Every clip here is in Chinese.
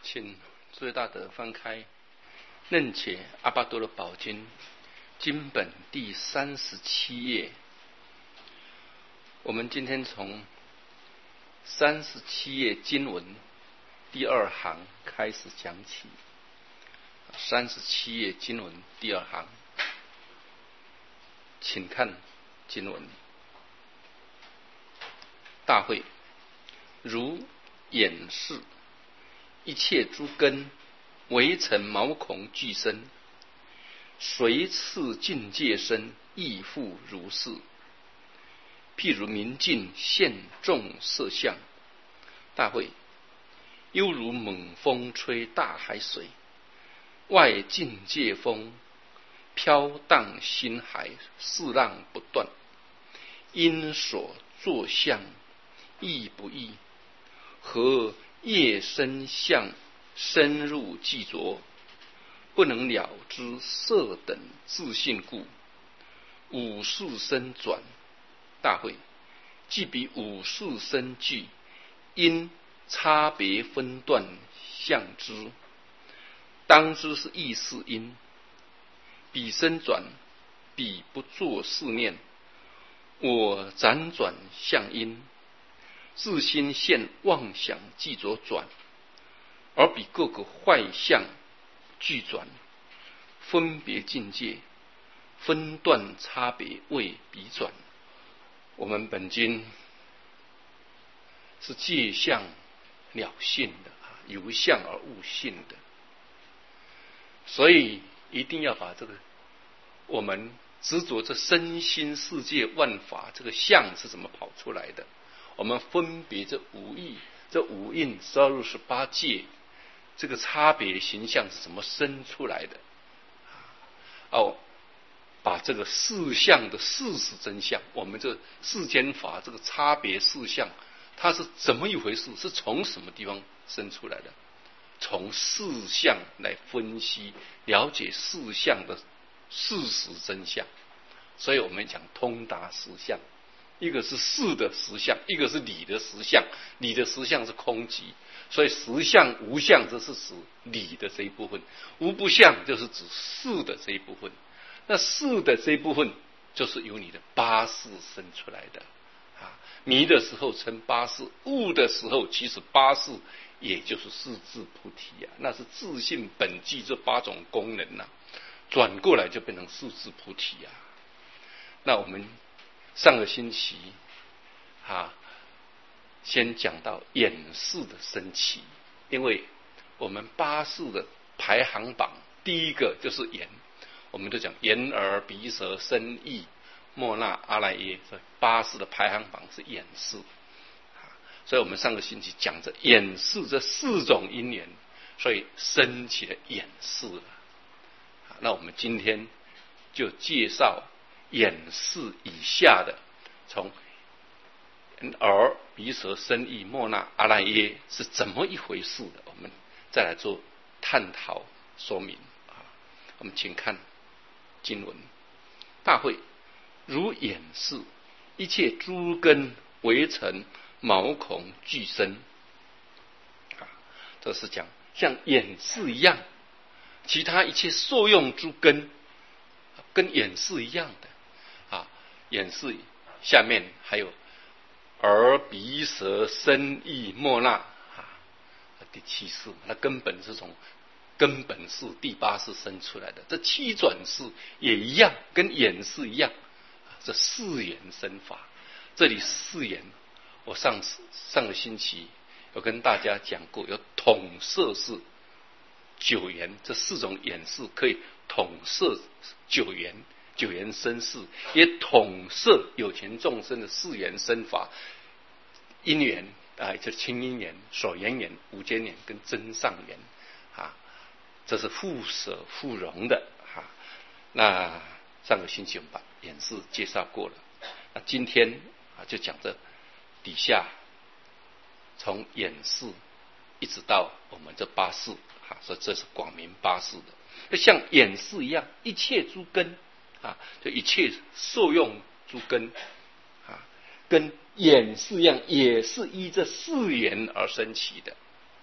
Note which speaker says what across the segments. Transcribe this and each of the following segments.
Speaker 1: 请最大德翻开《楞且阿巴多的宝经》经本第37页。我们今天从37页经文第2行开始讲起。37页经文第2行，请看经文：大会如眼视，一切诸根唯成毛孔俱生，随次境界生，亦复如是。譬如明镜现众色相，大会犹如猛风吹大海水，外境界风飘荡心海，四浪不断。因所作相异不异，何业生相深入寂着，不能了知色等自性故。五事生转，大会即比五事生聚，因差别分段相之，当知是意识因。彼生转，彼不作是念，我辗转相因，自心现妄想寂着转，而彼各个坏相俱转，分别境界分段差别为彼转。我们本经是借相了性的，由相而悟性的，所以一定要把这个我们执着这身心世界万法，这个相是怎么跑出来的，我们分别这五义、这五蕴、12入18界，这个差别形象是怎么生出来的，把这个事相的事实真相，我们这世间法这个差别事相，它是怎么一回事，是从什么地方生出来的，从事相来分析了解事相的事实真相。所以我们讲通达实相，一个是事的实相，一个是理的实相。理的实相是空寂，所以实相无相，这是指理的这一部分，无不相就是指事的这一部分。那事的这一部分就是由你的八识生出来的。迷的时候称八识，悟的时候其实八识也就是四智菩提那是自性本具这8种功能转过来就变成四智菩提那我们上个星期先讲到眼识的升起，因为我们八识的排行榜第一个就是眼，我们都讲眼耳鼻舌身意莫那阿赖耶，所以八识的排行榜是眼识。所以我们上个星期讲着眼识这4种因缘，所以升起了眼识了。那我们今天就介绍眼识以下的，从耳鼻舌身意莫那阿赖耶是怎么一回事的，我们再来做探讨说明。我们请看经文：大会如眼识，一切诸根唯成毛孔俱生。这是讲像眼识一样，其他一切受用诸根跟眼识一样的眼识下面还有耳鼻舌身意莫那第7识，那根本是从根本识第8识生出来的。这7转识也一样，跟眼识一样，这4缘生法。这里4缘我上个星期有跟大家讲过，有统摄是9缘，这4种眼识可以统摄9缘，9缘生事，也统摄有情众生的4缘生法，因缘这清因缘、所缘缘、无间缘跟真上缘这是互舍互融的那上个星期我们把眼识介绍过了，那今天就讲这底下从眼识一直到我们这8识所以这是广明8识的。就像眼识一样，一切诸根就一切受用诸根跟眼识一样，也是依这4缘而生起的。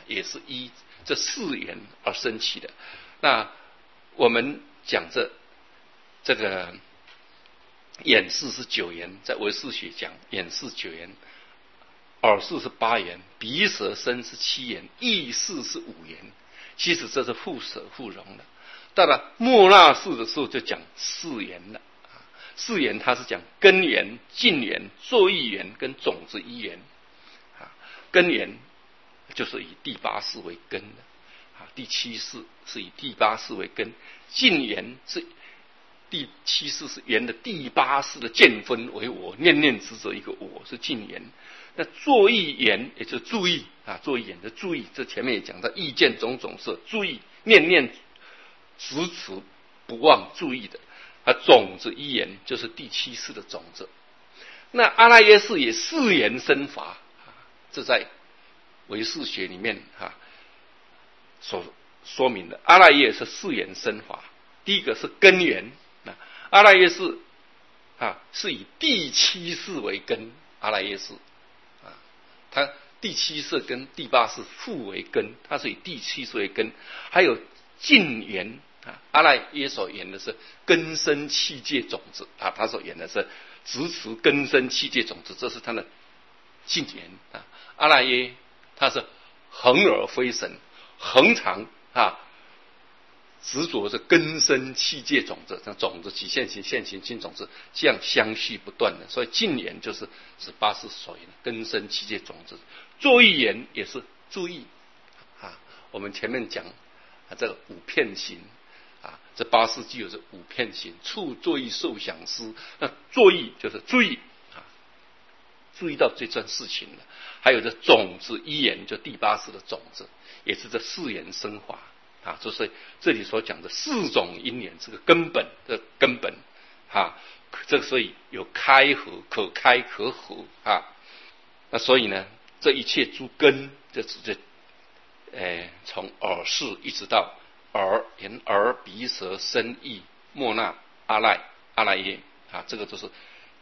Speaker 1: 也是依这4缘而生起的。那我们讲这个眼识是9缘，在唯识学讲眼识9缘，耳识是8缘，鼻舌身是7缘，意识是5缘。其实这是互舍互融的。到了末那识的时候就讲4缘了。4缘它是讲根缘、净缘、作意缘跟种子一缘。根缘就是以第8识为根的，第7识是以第8识为根，净缘是第7识是缘的第8识的见分为我，念念执着一个我是净缘。那作意缘也就是注意作意缘的注意，这前面也讲到意见种种是注意，念念执持不忘注意的。种子一缘就是第7识的种子。那阿赖耶识也4缘生法，这在唯识学里面所说明的。阿赖耶是4缘生法，第一个是根缘，阿赖耶识是以第7识为根，阿赖耶识它第7识跟第8识互为根，它是以第7识为根。还有净缘，阿赖耶所言的是根生器界种子他所言的是执持根生器界种子，这是他的净缘阿赖耶他是恒而非神，恒常执着着根生器界种子，像种子起现行、现行尽种子，这样相续不断的。所以净缘就是指8识所言的根生器界种子。作意缘也是注意我们前面讲这个5片行这8识具有这5片行，触作意受想思。那作意就是注意注意到这件事情了。还有这种子一缘，就第8识的种子，也是这4缘生法就是这里所讲的4种因缘，这个根本的根本这个所以有开合，可开可合那所以呢，这一切诸根就指着从耳识一直到眼耳鼻舌身意末那阿赖耶这个就是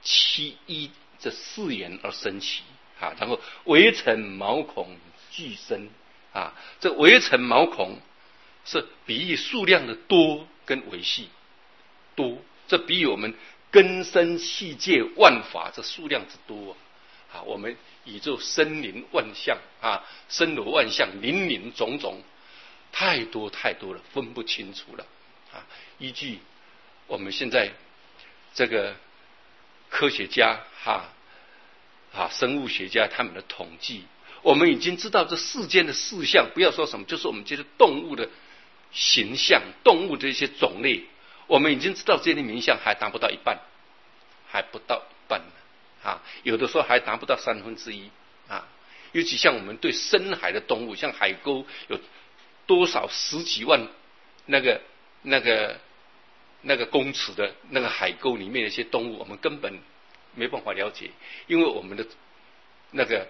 Speaker 1: 7依这4缘而生起然后微尘毛孔俱生这个微尘毛孔是比喻数量的多跟微细多，这比喻我们根生器界万法这数量之多我们宇宙森林万象森罗万象，林林种种，太多太多了，分不清楚了依据我们现在这个科学家生物学家他们的统计，我们已经知道这世间的事项，不要说什么，就是我们这些动物的形象，动物的一些种类，我们已经知道这些名相还达不到一半，还不到一半有的时候还达不到1/3尤其像我们对深海的动物，像海沟有多少10几万那个公尺的那个海沟里面的一些动物，我们根本没办法了解，因为我们的那个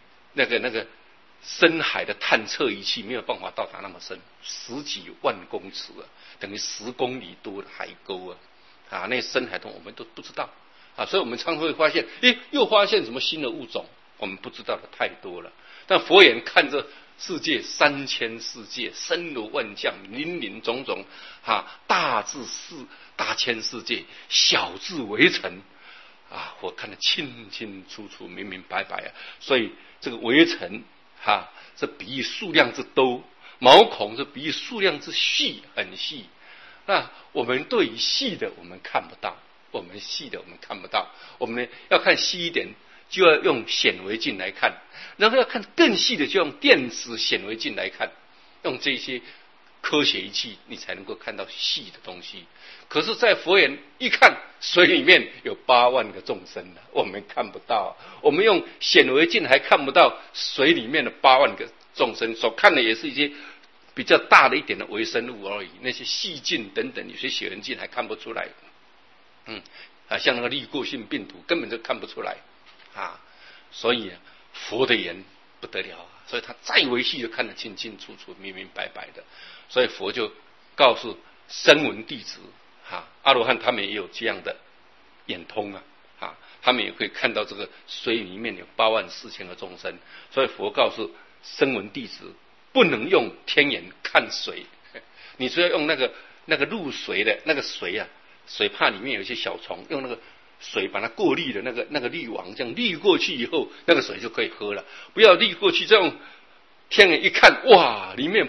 Speaker 1: 深海的探测仪器没有办法到达那么深，10几万公尺等于10公里多的海沟那深海动物我们都不知道所以我们常常会发现又发现什么新的物种，我们不知道的太多了。但佛眼看着世界3000世界，森罗万象，林林种种大至大千世界，小至微尘我看得清清楚楚，明明白白所以这个微尘这比喻数量之多，毛孔这比喻数量之细，很细。那我们对于细的我们看不到，我们细的我们看不到，我们要看细一点就要用显微镜来看，然后要看更细的就用电子显微镜来看，用这些科学仪器你才能够看到细的东西。可是在佛眼一看，水里面有8万个众生我们看不到，我们用显微镜还看不到水里面的8万个众生，所看的也是一些比较大的一点的微生物而已，那些细菌等等有些显微镜还看不出来像那个滤过性病毒根本就看不出来所以佛的眼不得了所以他再微细就看得清清楚楚，明明白白的。所以佛就告诉声闻弟子阿罗汉他们也有这样的眼通他们也可以看到这个水里面有84000个众生。所以佛告诉声闻弟子不能用天眼看水，你只要用那个入水的那个水啊，水怕里面有一些小虫，用那个水把它过滤的那个滤网，这样滤过去以后，那个水就可以喝了。不要滤过去，这样天眼一看，哇，里面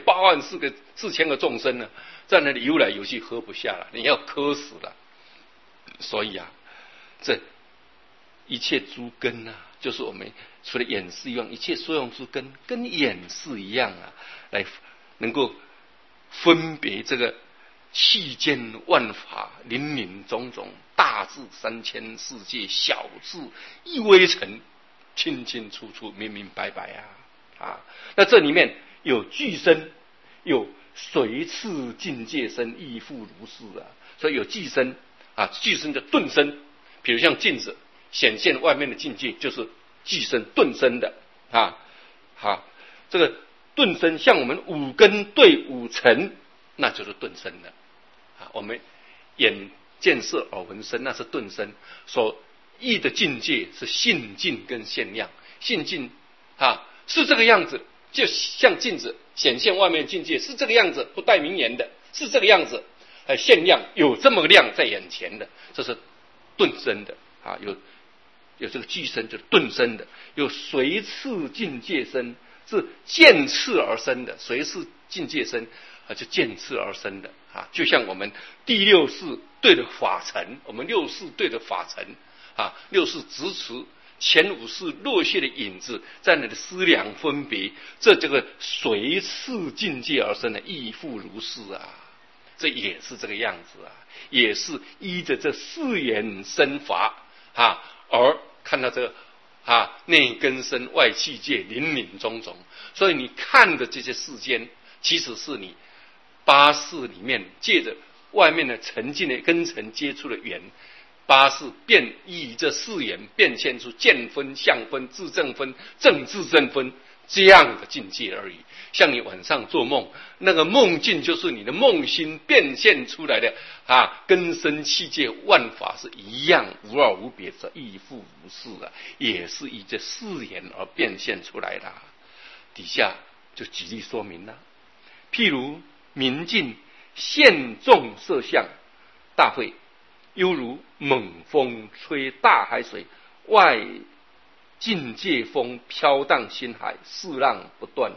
Speaker 1: 84000个众生呢，在那里游来游去，喝不下了，你要渴死了。所以啊，这一切诸根啊，就是我们除了眼识以外，一切所用之根，跟眼识一样啊，来能够分别这个世间万法，林林总总，大至3000世界，小至一微尘，清清楚楚，明明白白啊！那这里面有具身，有随次境界身，亦复如是啊。所以有具身啊，具身的顿身，比如像镜子显现外面的境界，就是具身顿身的啊。好，这个顿身像我们五根对五尘，那就是顿身的啊。我们眼见色耳闻声，那是顿身所意的境界是性境跟现量。性境啊是这个样子，就像镜子显现外面的境界是这个样子，不带名言的，是这个样子。现量有这么个量在眼前的，这是顿身的啊。有这个具身就是顿身的，有随次境界身是渐次而生的，随次境界身就渐次而生的啊。就像我们第六识对的法尘，我们六识对的法尘啊，六识直持前五识落下的影子，在那的思量分别，这个随次境界而生的，亦复如是啊。这也是这个样子啊，也是依着这四缘生法啊，而看到这个啊内根身外气界林林总总。所以你看的这些世间，其实是你八识里面借着外面的沉静的根尘接触的缘，八识便依这四缘变现出见分、相分、自证分、正自证分这样的境界而已。像你晚上做梦，那个梦境就是你的梦心变现出来的啊，根身器界万法是一样，无二无别，是亦复如是啊，也是以这四缘而变现出来的。底下就举例说明了，譬如明镜现众色相，大会犹如猛风吹大海水，外境界风飘荡心海，四浪不断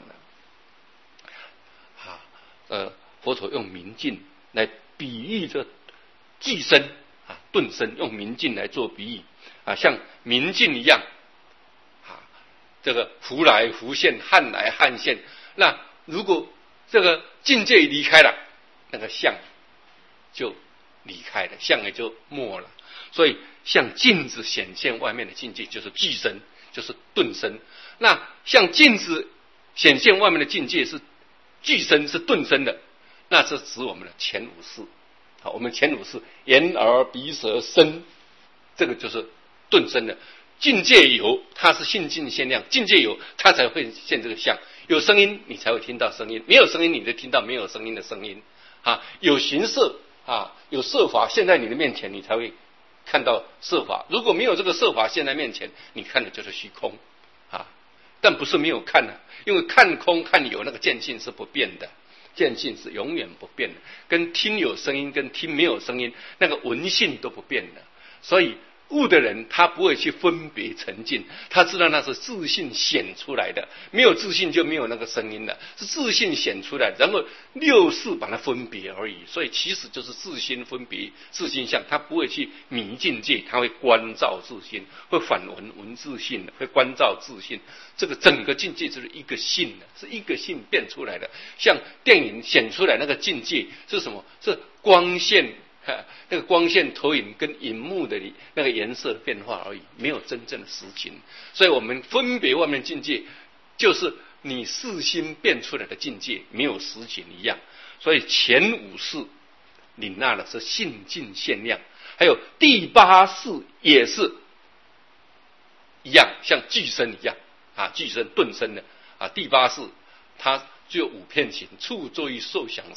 Speaker 1: 佛陀用明镜来比喻这具身啊顿身，用明镜来做比喻啊，像明镜一样啊，这个浮来浮现，汉来汉现。那如果这个境界离开了，那个相就离开了，相也就没了。所以像镜子显现外面的境界就是具身，就是顿身。那像镜子显现外面的境界是具身，是顿身的，那是指我们的前五识。好，我们前五识眼耳鼻舌身，这个就是顿身的。境界有，它是性境现量，境界有它才会现这个相。有声音你才会听到声音，没有声音你就听到没有声音的声音啊。有形色啊，有色法现在你的面前，你才会看到色法。如果没有这个色法现在面前，你看的就是虚空啊。但不是没有看啊，因为看空看有那个见性是不变的，见性是永远不变的，跟听有声音跟听没有声音那个闻性都不变的。所以悟的人他不会去分别沉静，他知道那是自性显出来的，没有自性就没有那个声音了，是自性显出来的，然后六识把它分别而已。所以其实就是自心分别，自心相，他不会去迷境界，他会关照自心，会反闻自性，会关照自性。这个整个境界就是一个性的，是一个性变出来的。像电影显出来那个境界是什么？是光线。那个光线投影跟荧幕的那个颜色的变化而已，没有真正的实情。所以我们分别外面境界，就是你四心变出来的境界，没有实情一样。所以前五识领纳的是性境现量，还有第八识也是一样，像具身一样啊，具身顿身的啊。第八识它只有五片情，处作于受想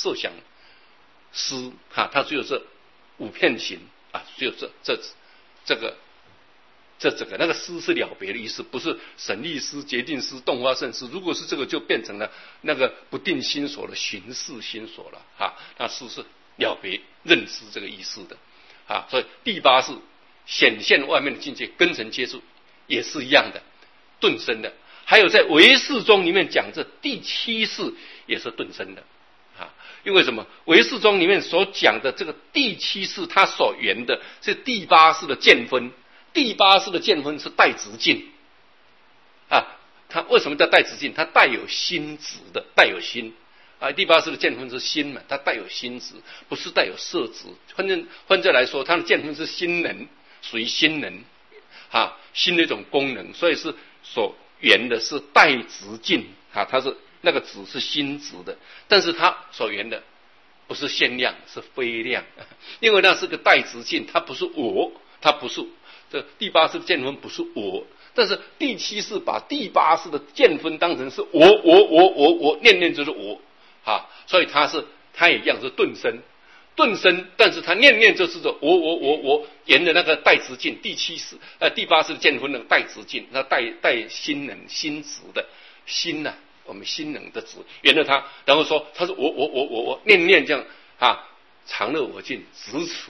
Speaker 1: 思啊，它只有这五片情啊，只有这个这整个那个思是了别的意思，不是省力思、决定思、动发胜思。如果是这个，就变成了那个不定心所的寻视心所了啊。那思是了别认知这个意思的啊。所以第八识显现外面的境界，根尘接触也是一样的，顿生的。还有在唯识宗里面讲，这第七识也是顿生的啊。因为什么？唯识宗里面所讲的这个第七识，它所缘的是第八识的见分。第八识的见分是带直境啊，它为什么叫带直境？它带有心执的，带有心啊。第八识的见分是心嘛，它带有心执，不是带有色执。换着来说，它的见分是心能，属于心能啊，心的一种功能，所以是所缘的是带直境啊，它是那个执是心执的，但是它所缘的不是限量，是非量，因为那是个带直境，它不是我，它不是。这第八识见分不是我，但是第七识把第八识的见分当成是我，念念就是我啊，所以它也一样是顿生，但是它念念就是我，沿着那个带直境，第八识见分那个带直境，那带心能心执的心呐，我们心能的执，沿着它，然后说它是我，念念这样啊，常乐我净，执持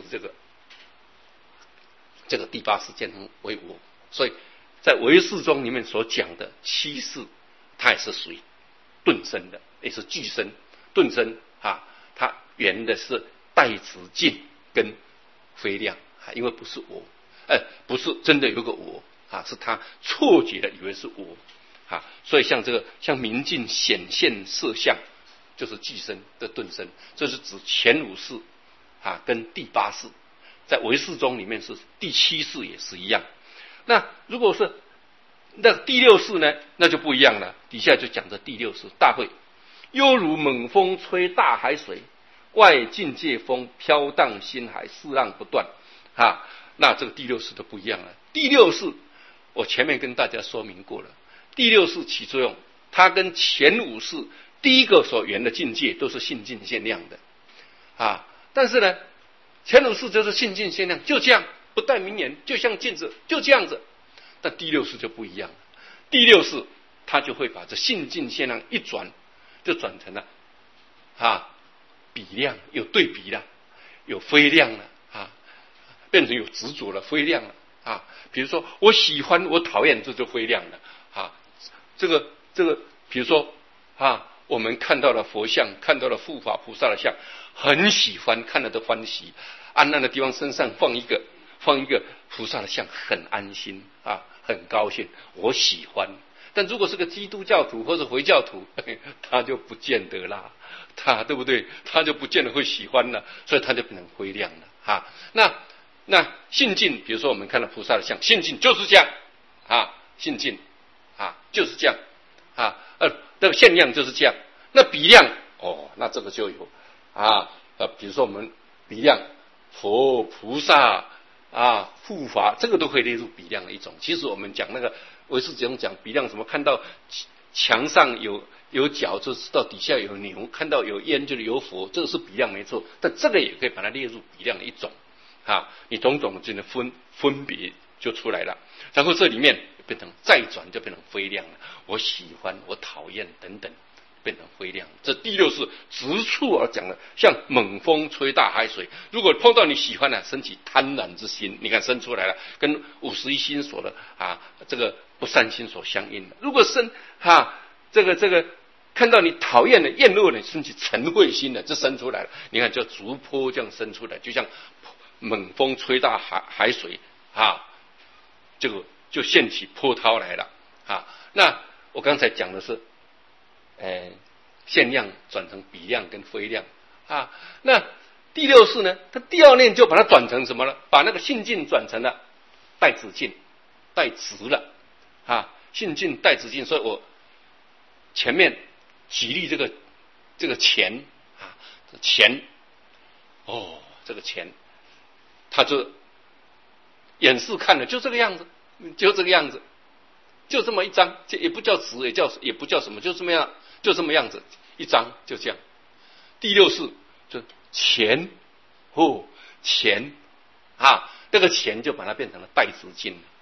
Speaker 1: 这个第八识见分为我，所以在唯识宗里面所讲的七识，它也是属于顿生的，也是俱生顿生啊。它缘的是带直境跟非量啊，因为不是我，不是真的有个我啊，是他错觉的以为是我啊。所以像明镜显现色相，就是俱生的顿生，这是指前五识啊跟第八识。在唯识宗里面是第七识也是一样。那如果是那第六识呢，那就不一样了。底下就讲着第六识大会，犹如猛风吹大海水，外境界风飘荡心海，四浪不断啊。那这个第六识就不一样了。第六识我前面跟大家说明过了，第六识起作用，它跟前五识第一个所缘的境界都是性境限量的啊。但是呢，前五识就是性境限量，就这样不带名言，就像镜子，就这样子。但第六识就不一样了，第六识它就会把这性境限量一转，就转成了比量，有对比了，有非量了啊，变成有执着了，非量了啊。比如说我喜欢，我讨厌，这就非量了啊。这个，比如说我们看到了佛像，看到了护法菩萨的像，很喜欢，看了都欢喜。安那的地方身上放一个菩萨的像，很安心啊，很高兴，我喜欢。但如果是个基督教徒或者回教徒，他就不见得啦，他对不对？他就不见得会喜欢了，所以他就变成非量了啊。那性境，比如说我们看到菩萨的像，性境就是这样啊，性境就是这样啊，那个限量就是这样。那比量那这个就有比如说我们比量佛菩萨护法，这个都可以列入比量的一种。其实我们讲那个唯识宗讲比量，什么看到墙上有脚就知道底下有牛，看到有烟就是有佛，这个是比量没错，但这个也可以把它列入比量的一种你种种之间的分别就出来了。然后这里面变成再转就变成非量了，我喜欢，我讨厌等等，变成非量。这第六是直处而讲的，像猛风吹大海水，如果碰到你喜欢升起贪婪之心，你看生出来了，跟51心所的这个不善心所相应的。如果这个看到你讨厌的厌恶的，升起嗔恚心的，这生出来了，你看叫竹波这样生出来，就像猛风吹大海水这个就现起波涛来了那我刚才讲的是限量转成比量跟非量那第六识呢，它第二念就把它转成什么呢？把那个性境转成了带直境，带直了性境带直境。所以我前面举例这个钱钱这个钱，他就眼视看了就这个样子，就这个样子，就这么一张，这也不叫直，也不叫什么，就这么样子一张，就这样。第六识就钱钱这个钱就把它变成了带直境，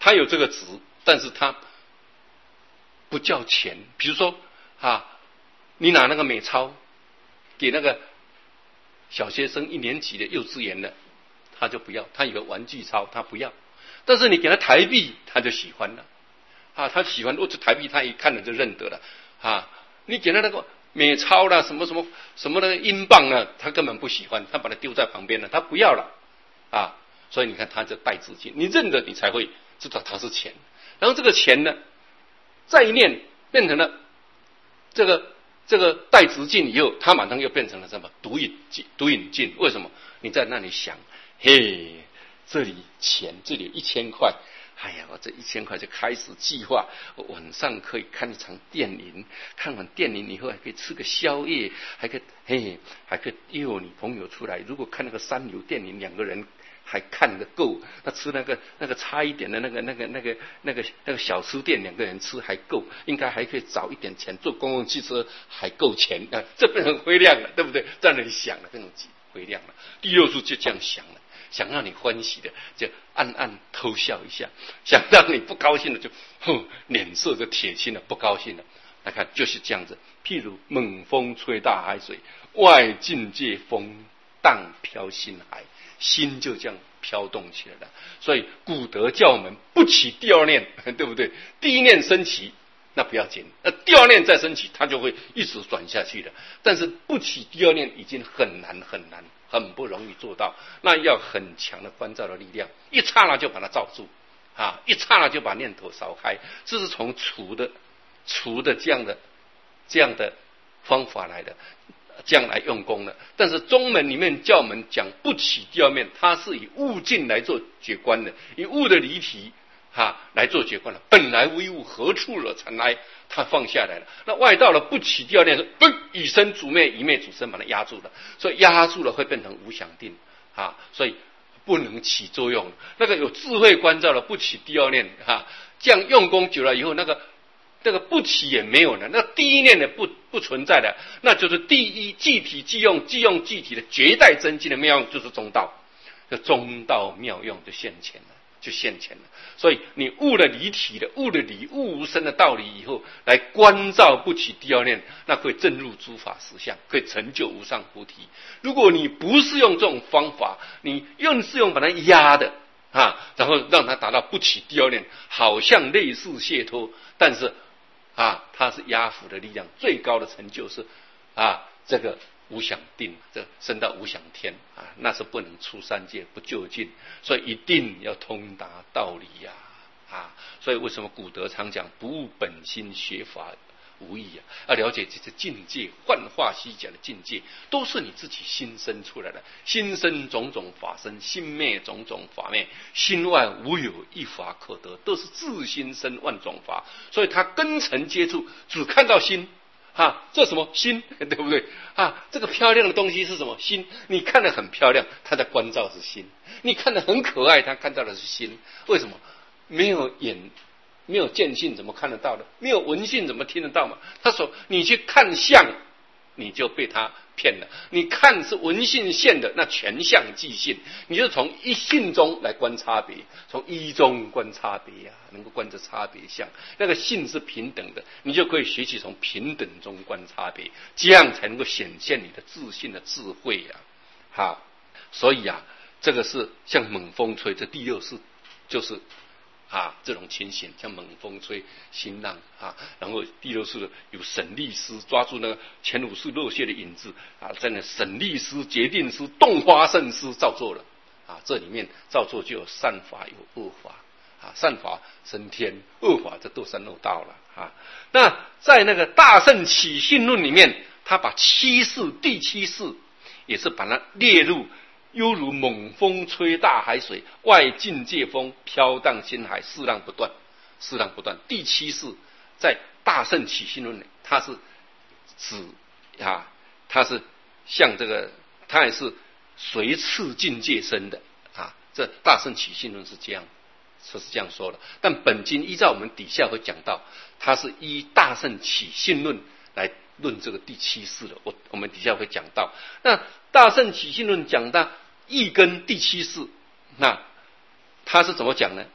Speaker 1: 它有这个值，但是它不叫钱。比如说你拿那个美钞给那个小学生1年级的幼稚园的，他就不要，他有个玩具钞他不要，但是你给他台币他就喜欢了他喜欢，这台币他一看了就认得了你给他那个美钞啦，什么什么什么的英镑呢，他根本不喜欢，他把它丢在旁边了，他不要了所以你看他就带资金，你认得你才会知道它是钱。然后这个钱呢再念变成了这个带直进以后，它马上又变成了什么读引进。为什么？你在那里想，嘿，这里钱，这里1000块，哎呀，我这1000块就开始计划，我晚上可以看一场电影，看完电影以后还可以吃个宵夜，还可以约我女朋友出来。如果看那个3流电影，2个人还看得够，那吃那个差一点的那个小吃店，2个人吃还够，应该还可以找一点钱坐公共汽车还够钱这变成灰亮了，对不对？在那里想了，变成灰亮了。第6数就这样想了，想让你欢喜的就暗暗偷笑一下，想让你不高兴的就脸色就铁青了，不高兴了。来看就是这样子，譬如猛风吹大海水，外境界风荡飘心海，心就这样飘动起来了。所以古德教我们不起第2念，对不对？第1念升起那不要紧，那第2念再升起，它就会一直转下去的。但是不起第2念已经很难，很不容易做到，那要很强的观照的力量，一刹那就把它照住一刹那就把念头扫开。这是从除的这样的方法来的，这样来用功的。但是中门里面教我们讲不起第2念，它是以物境来做觉观的，以物的离体来做觉观了。本来无一物，何处惹尘埃？他放下来了。那外道了不起第2念，以身主灭，以灭主身，把它压住了。所以压住了会变成无想定所以不能起作用。那个有智慧观照了不起第2念这样用功久了以后，那个不起也没有了，那第1念的不存在了，那就是第一即体即用，即用即体的绝代真经的妙用，就是中道。这中道妙用就现前了。所以你悟了离体的，悟了理悟无生的道理以后，来观照不起第2念，那可以证入诸法实相，可以成就无上菩提。如果你不是用这种方法，你是用把它压的然后让它达到不起第2念，好像类似解脱，但是它是压伏的力量，最高的成就是这个无想定，这升到无想天那是不能出3界，不就近，所以一定要通达道理所以为什么古德常讲不悟本心，学法无益要了解这些境界，幻化虚假的境界，都是你自己心生出来的。心生种种法生，心灭种种法灭，心外无有一法可得，都是自心生万种法。所以他根尘接触，只看到心这什么心，对不对这个漂亮的东西是什么心？你看得很漂亮，他在关照是心；你看得很可爱，他看到的是心。为什么？没有眼，没有见性，怎么看得到的？没有闻性，怎么听得到嘛？他说你去看相，你就被他骗了。你看是闻性现的，那全相即性，你就从一性中来观差别，从一中观差别能够观这差别相，那个性是平等的，你就可以学习从平等中观差别，这样才能够显现你的自信的智慧所以这个是像猛风吹，这第6式就是这种情形，像猛风吹新浪然后第6式有省力师抓住那个前5式落谢的影子在那省力师、决定师、动花胜师照做了这里面照做就有善法有恶法善法升天，恶法就堕三恶道了那在那个大圣起信论里面，他把7式第7式也是把它列入犹如猛风吹大海水，外境界风飘荡心海，四浪不断。第7式在大圣起信论里，它是指它是像这个，它也是随次境界生的这大圣起信论是这样说的。但本经依照我们底下会讲到，它是依大圣起信论来论这个第7式的，我们底下会讲到。那大圣起信论讲到一根第7式，那他是怎么讲呢？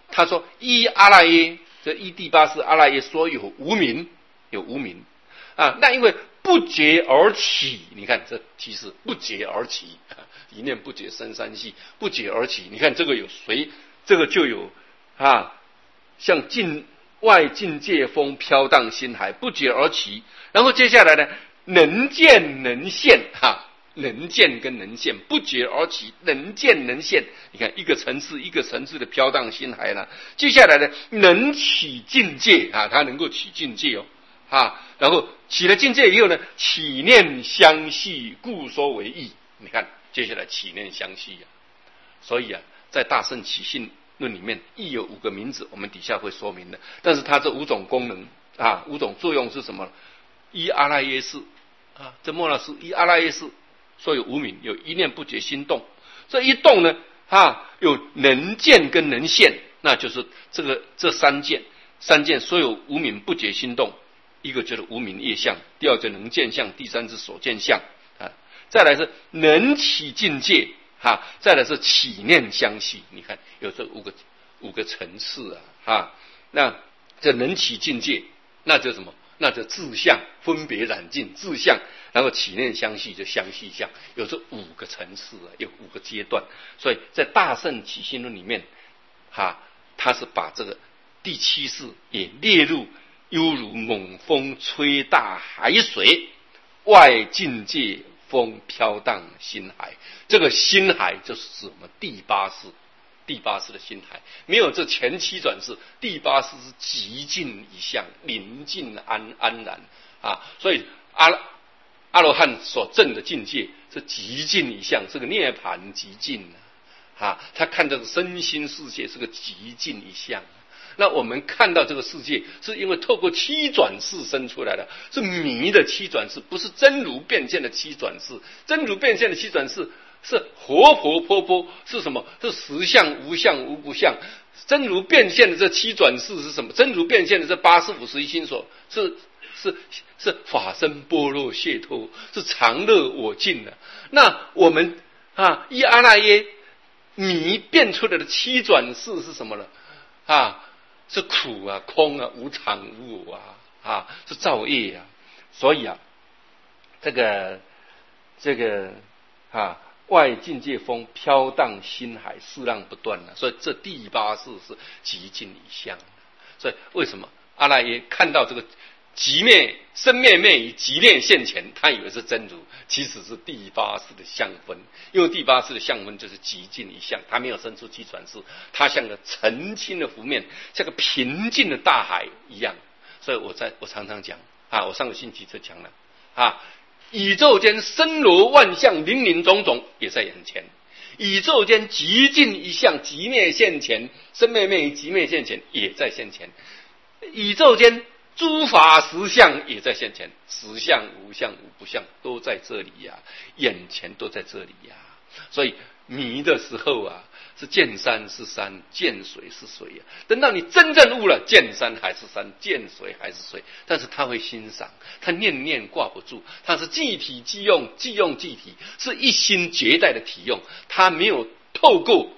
Speaker 1: 他说依阿赖耶，这依第八识阿赖耶说有无明，有无明啊。那因为不觉而起，你看这其实不觉而起，一念不觉生三系，不觉而起。你看这个有谁？这个就有啊，像外境界风飘荡心海，不觉而起。然后接下来呢，能见能现能见跟能现，不觉而起，能见能现。你看一个层次一个层次的飘荡心海呢。接下来呢，能起境界他能够起境界然后起了境界以后呢，起念相续，故说为义。你看接下来起念相续所以在大乘起信论里面，义有5个名字，我们底下会说明的。但是它这5种功能5种作用是什么？依阿赖耶识这末那识依阿赖耶识说有无明，有一念不觉心动。这一动呢有能见跟能现，那就是这三件所有无明不觉心动。一个就是无明业相，第二个能见相，第三是所见相再来是能起境界再来是起念相续。你看有这五个层次那这能起境界，那就什么？那就自相分别染尽自相，然后起念相续就相续相，有这5个层次有5个阶段。所以在大乘起信论里面他是把这个第7识也列入犹如猛风吹大海水，外境界风飘荡心海。这个心海就是指我们第八识的心海，没有这前7转世，第八识是极尽一相，宁静安然所以阿罗汉所证的境界是极尽一相，是个涅槃极尽他看这个身心世界是个极尽一相。那我们看到这个世界，是因为透过7转世生出来的，是迷的7转世，不是真如变现的7转世。真如变现的7转世是活活泼泼，是什么？是实相无相无不相。真如变现的这7转世是什么？真如变现的这85识一心所是法身般若解脱，是常乐我净的。那我们依阿赖耶迷变出来的7转世是什么呢？是苦空无常无我是造业所以这个外境界风飘荡心海，四浪不断所以这第八识是极尽一相所以为什么阿赖耶看到这个极灭生灭灭于极灭现前，他以为是真如，其实是第八识的相分。因为第八识的相分就是极尽一相，他没有生出7转世，他像个澄清的湖面，像个平静的大海一样。所以我常常讲我上个星期就讲了宇宙间森罗万象，林林总总也在眼前。宇宙间极尽一相，极灭现前，生灭灭于极灭现前，也在现前。宇宙间诸法实相也在现前，实相无相无不相都在这里眼前都在这里所以迷的时候是见山是山，见水是水等到你真正悟了，见山还是山，见水还是水。但是他会欣赏，他念念挂不住，他是即体即用，即用即体，是一心绝代的体用，他没有透过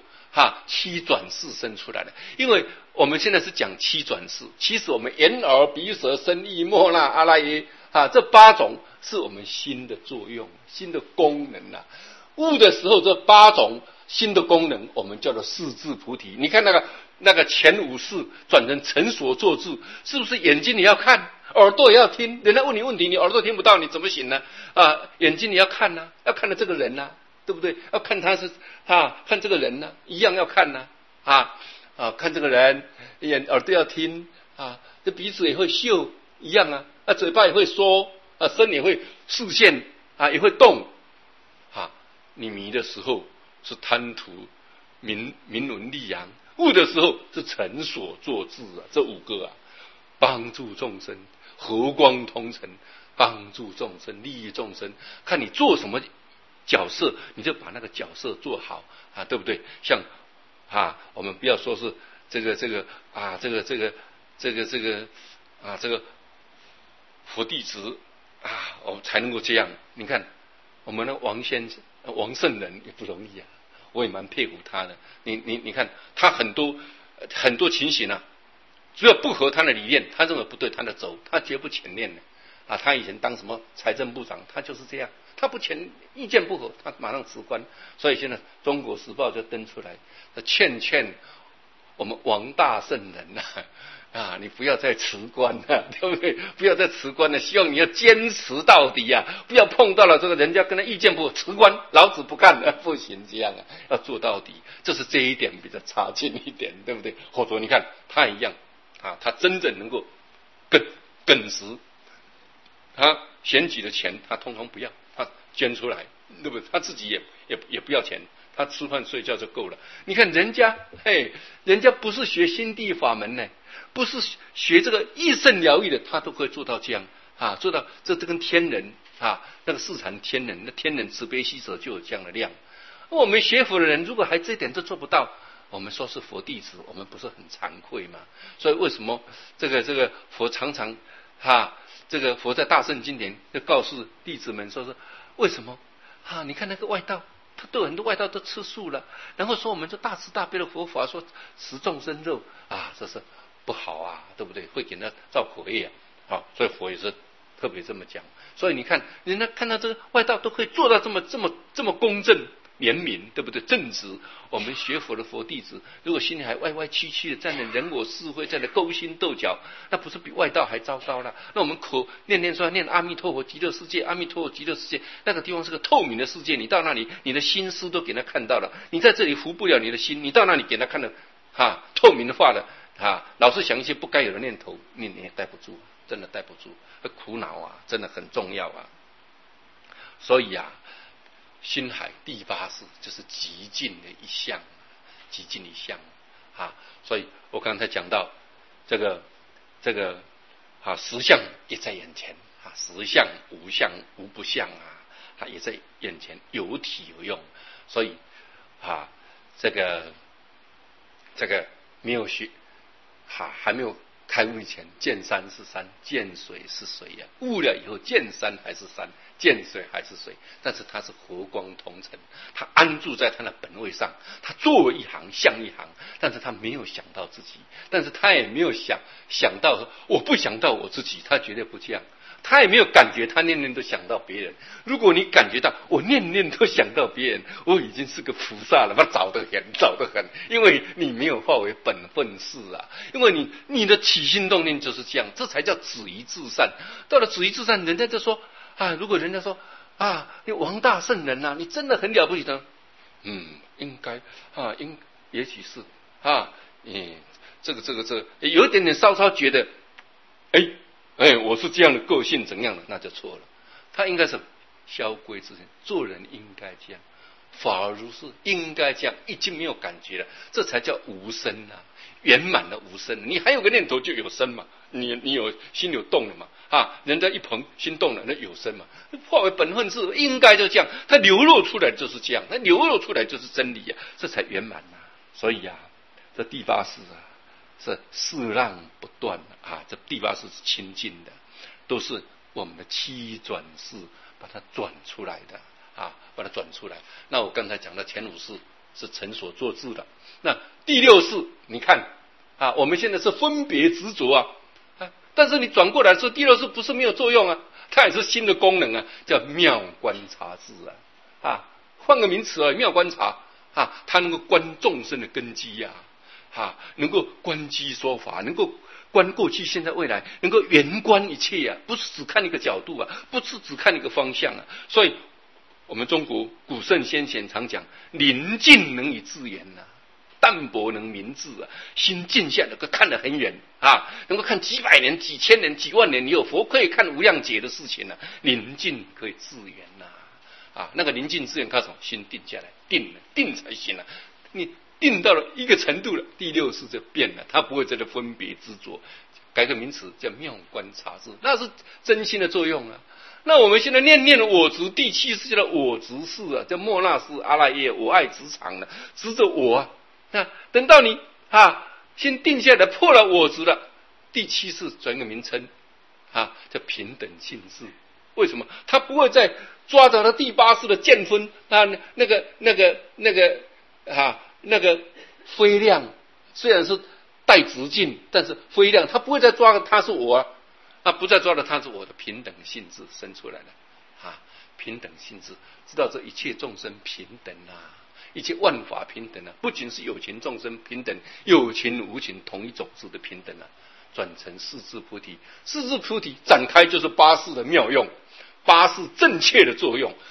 Speaker 1: 7转世生出来的。因为我们现在是讲7转世，其实我们眼耳鼻舌身意莫那阿赖耶这8种是我们心的作用，心的功能悟的时候，这8种心的功能我们叫做四智菩提。你看那个前5世转成成所作智，是不是眼睛你要看，耳朵也要听？人家问你问题，你耳朵听不到，你怎么行呢？眼睛你要看要看到这个人对不对？要看他是看这个人一样要看看这个人，耳朵要听这鼻子也会嗅一样嘴巴也会说身也会视线也会动你迷的时候是贪图名闻利养，悟的时候是成所作智这5个帮助众生，和光同尘，帮助众生，利益众生。看你做什么角色，你就把那个角色做好对不对？像我们不要说是这个佛弟子我们才能够这样。你看我们的王圣人也不容易我也蛮佩服他的。你看他很多很多情形啊，只要不合他的理念，他认为不对，他的走，他绝不前念的啊。他以前当什么财政部长，他就是这样，他不前意见不合，他马上辞官。所以现在《中国时报》就登出来，劝我们王大圣人啊，你不要再辞官了，对不对？不要再辞官了，希望你要坚持到底啊！不要碰到了这个人家跟他意见不合，辞官，老子不干了，不行这样啊，要做到底。就是这一点比较差劲一点，对不对？或者你看他一样啊，他真正能够耿直，他选举的钱他通通不要，他捐出来，对不对？他自己也不要钱。他吃饭睡觉就够了。你看人家，人家不是学心地法门呢，不是学这个益圣疗愈的，他都可以做到这样啊，做到这跟天人啊，那个市场天人，那天人慈悲喜舍就有这样的量。我们学佛的人，如果还这一点都做不到，我们说是佛弟子，我们不是很惭愧吗？所以为什么这个佛常常这个佛在大圣经典就告诉弟子们说是为什么你看那个外道。他对很多外道都吃素了，然后说我们这大慈大悲的佛法说食众生肉啊，这是不好啊，对不对？会给他造口业啊，所以佛也是特别这么讲。所以你看，人家看到这个外道都可以做到这么公正怜悯，对不对？正直。我们学佛的佛弟子，如果心里还歪歪曲曲的，在那人我是非，在那勾心斗角，那不是比外道还糟糕了？那我们口念说念阿弥陀佛极乐世界，阿弥陀佛极乐世界，那个地方是个透明的世界，你到那里，你的心思都给他看到了。你在这里服不了你的心，你到那里给他看了透明的化了老是想一些不该有的念头，你也带不住，真的带不住，苦恼啊，真的很重要啊。所以心海第八识就是极尽的一项，极尽一项所以我刚才讲到这个实相也在眼前实相无相无不相它也在眼前，有体有用。所以这个没有学还没有开悟以前，见山是山，见水是水呀。悟了以后，见山还是山，见水还是水。但是他是和光同尘，他安住在他的本位上，他做一行像一行，但是他没有想到自己，但是他也没有想到说我不想到我自己，他绝对不这样。他也没有感觉他念念都想到别人。如果你感觉到我念念都想到别人，我已经是个菩萨了，早得很，因为你没有化为本分事因为你的起心动念就是这样，这才叫止于至善。到了止于至善，人家就说如果人家说你王大圣人你真的很了不起的，应该也许是这个有一点点稍稍觉得我是这样的个性怎样的，那就错了。他应该是消归之心，做人应该这样，法而如是，应该这样。已经没有感觉了，这才叫无生圆满的无生。你还有个念头就有生嘛，你有心有动了嘛人家一碰心动了，那有生嘛。化为本分是应该就这样，它流露出来就是这样，它流露出来就是真理这才圆满所以这第八识是事让不断这第八识是清净的，都是我们的七转识把它转出来的把它转出来。那我刚才讲的前五识是成所作智的，那第六识你看我们现在是分别执着但是你转过来说第六识不是没有作用它也是新的功能叫妙观察智换个名词妙观察它能够观众生的根基能够观机说法，能够观过去现在未来，能够圆观一切不是只看一个角度不是只看一个方向所以我们中国古圣先贤常讲临近能以致远淡泊能明志心静下能够看得很远能够看几百年几千年几万年，你有佛可以看无量劫的事情临近可以致远那个临近致远靠什么？心定下来，定才行你定到了一个程度了，第六识就变了，它不会在这分别执着。改个名词叫妙观察智，那是真心的作用那我们现在念的我执，第七识叫做我执识叫莫那识阿赖耶我爱执场执着我那等到你先定下来破了我执了，第七识转一个名称叫平等性识。为什么？他不会再抓着了第八识的见分那个非量虽然是带直径，但是非量，他不会再抓的他是我啊，不再抓的他是我的平等性质生出来的啊，平等性质，知道这一切众生平等啊，一切万法平等啊，不仅是有情众生平等，有情无情同一种子的平等啊，转成四智菩提，四智菩提展开就是八识的妙用，八识正确的作用，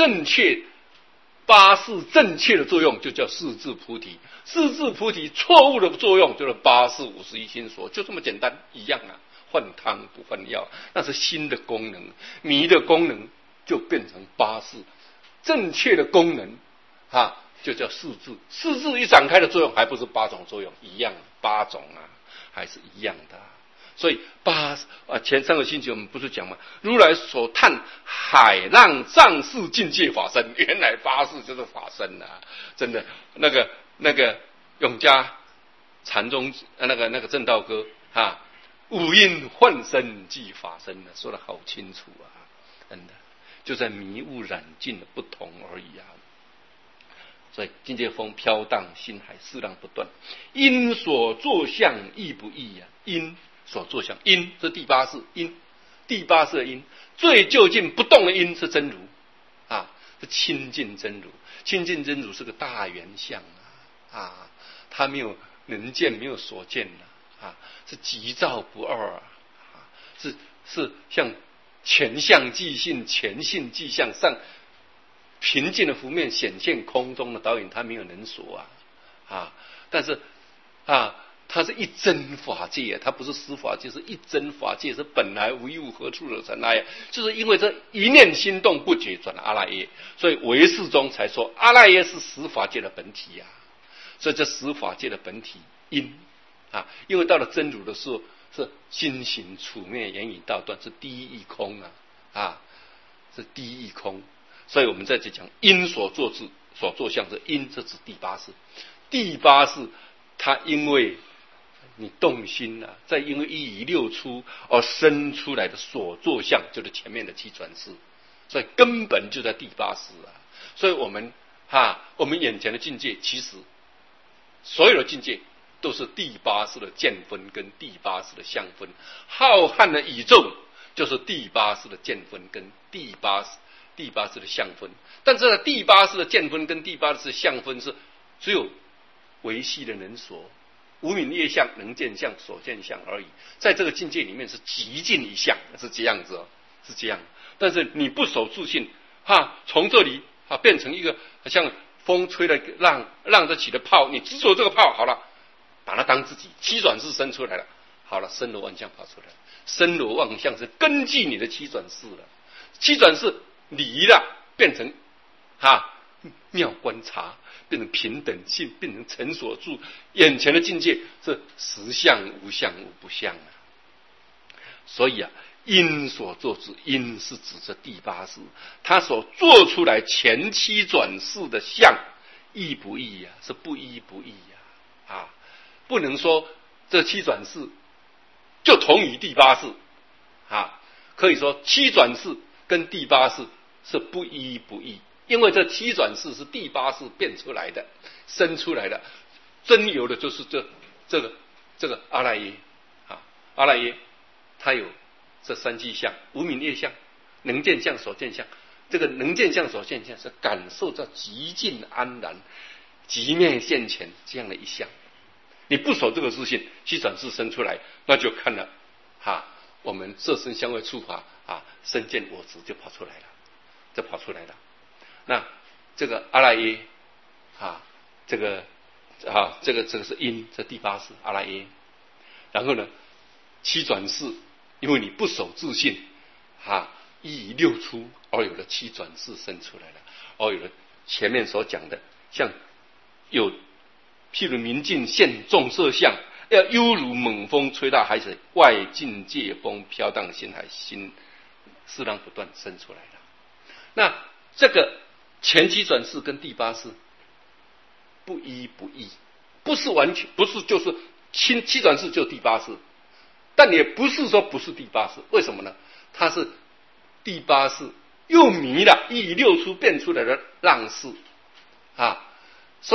Speaker 1: 八识正确的作用就叫四智菩提，四智菩提错误的作用就是八识51心所，就这么简单一样啊，换汤不换药，那是心的功能，迷的功能就变成八识，正确的功能啊就叫四智，四智一展开的作用还不是八种作用一样，八种啊还是一样的啊。所以前3个星期我们不是讲吗？如来所叹海浪藏识境界法身，原来八识就是法身啊！真的，那个永嘉禅宗那个正道歌啊，五阴幻身即法身啊，说得好清楚啊！真的，就在迷雾染尽的不同而已啊。所以境界风飘荡，心海思浪不断，因所作相异不异啊？因所作相，因是第八识，因第八识的因，最究竟不动的因是真如啊，是清净真如，清净真如是个大圆相啊，它没有能见，没有所见啊，是即照不二啊，是像前相即性，前性即相，上平静的湖面显现空中的导引，它没有能所啊，但是啊。它是一真法界，它不是实法界，是一真法界，是本来无一物，何处惹尘埃？就是因为这一念心动不觉转阿赖耶，所以唯识中才说阿赖耶是实法界的本体啊。所以这实法界的本体因啊，因为到了真如的时候是心行处灭言语道断，是第一义空啊，是第一义空。所以我们在这讲因所作智所作相，是因，这指第八识。第八识它因为你动心了，再因为一以六出而生出来的所作相，就是前面的七转识，所以根本就在第八识啊。所以我们眼前的境界，其实所有的境界都是第八识的见分跟第八识的相分。浩瀚的宇宙就是第八识的见分跟第八识的相分。但是第八识的见分跟第八识的相分是只有维系的能所。无明业相、能见相、所见相而已，在这个境界里面是极尽一相，是这样子是这样。但是你不守自信，从这里变成一个像风吹的浪着起的泡，你执着这个泡好了，把它当自己，七转识生出来了，好了，身罗万象跑出来了，身罗万象是根据你的七转识了，七转识离了，变成妙观察，变成平等性，变成成所住，眼前的境界是实相无相无不相啊。所以因所作之，因是指着第八识，他所做出来前七转识的相异不异啊？是不一不异啊！不能说这七转识就同于第八识啊，可以说七转识跟第八识是不一不异。因为这七转识是第八识变出来的，生出来的，真有的就是这个阿赖耶阿赖耶，它有这三际相：无明业相、能见相、所见相。这个能见相、所见相是感受到极尽安然、极灭现前这样的一相。你不守这个自信，七转识生出来，那就看了我们色身香味触法身见我执就跑出来了，那这个阿赖耶这个是因，这第八识阿赖耶。然后呢，七转识，因为你不守自信一以六出，而有了七转识生出来了，而有了前面所讲的，像有譬如明镜现众色相，要犹如猛风吹大海水，外境界风飘荡心海，心思浪不断生出来了。那这个前七转识跟第八识不一不异，不是完全不是就是七转识就第八识，但也不是说不是第八识。为什么呢？它是第八识又迷了一以六出变出来的浪识所以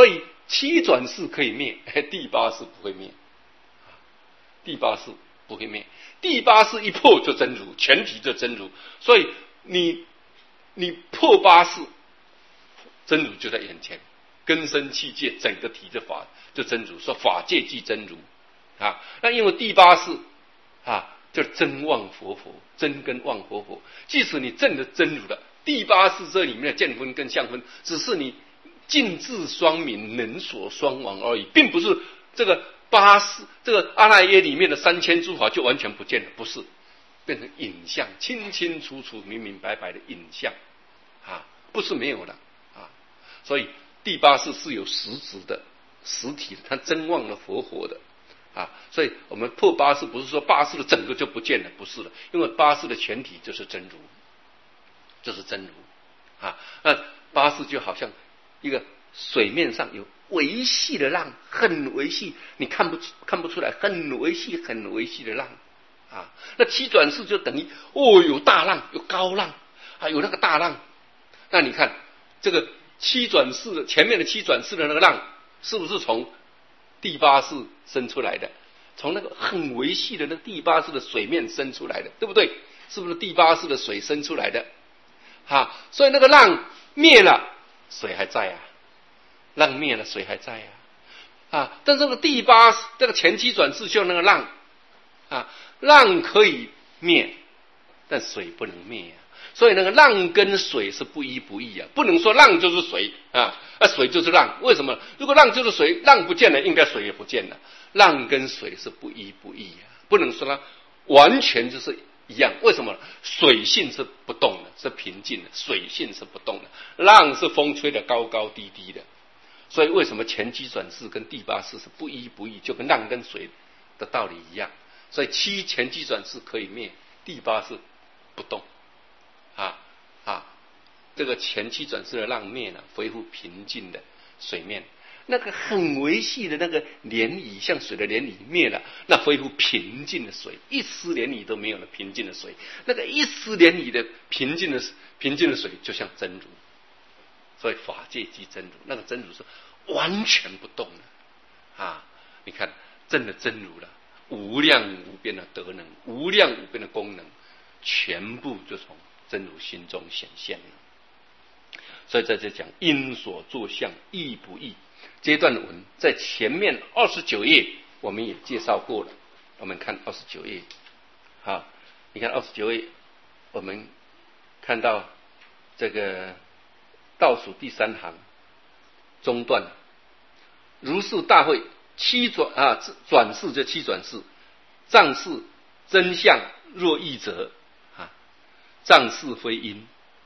Speaker 1: 七转世可以灭，第八世不会灭，第八世不会灭，第八世一破就真如，全体就真如。所以你破八世，真如就在眼前，根生器界整个体的法就真如，说法界即真如啊。那因为第八世啊，就真妄佛佛，真跟妄佛佛。即使你证的真如的第八世这里面的见分跟相分，只是你尽智双明，能所双亡而已，并不是这个八世这个阿赖耶里面的3000诸法就完全不见了，不是，变成影像，清清楚楚、明明白白的影像啊，不是没有了啊。所以第八世是有实质的、实体的，它真忘了佛佛的啊。所以我们破八世，不是说八世的整个就不见了，不是的，因为八世的全体就是真如，就是真如啊。那八世就好像一个水面上有微细的浪，很微细，你看不出来，很微细很微细的浪啊。那七转世就等于有大浪，有高浪啊，有那个大浪。那你看这个七转世的前面的七转世的那个浪，是不是从第八世生出来的？从那个很微细的那个第八世的水面生出来的，对不对？是不是第八世的水生出来的？所以那个浪灭了，水还在啊。浪灭了，水还在啊！但这个第八这个前七转世就那个浪啊，浪可以灭，但水不能灭啊。所以那个浪跟水是不依不异啊，不能说浪就是水啊，水就是浪。为什么？如果浪就是水，浪不见了，应该水也不见了。浪跟水是不依不异啊，不能说它完全就是一样。为什么？水性是不动的，是平静的；水性是不动的，浪是风吹的高高低低的。所以为什么前七转世跟第八世是不依不异，就跟浪跟水的道理一样。所以前七转世可以灭，第八世不动这个前七转世的浪灭了，恢复平静的水面。那个很微细的那个涟漪，像水的涟漪灭了，那恢复平静的水，一丝涟漪都没有了，平静的水，那个一丝涟漪的平静的水，就像真如。所以法界即真如，那个真如是完全不动的你看证的真如了，无量无边的德能，无量无边的功能，全部就从真如心中显现了。所以在这讲因所作相异不异，这段文在前面29页我们也介绍过了。我们看29页，你看29页，我们看到这个倒数第3行中段，如是大会转世就七转世，仗是真相若异者，仗是非因，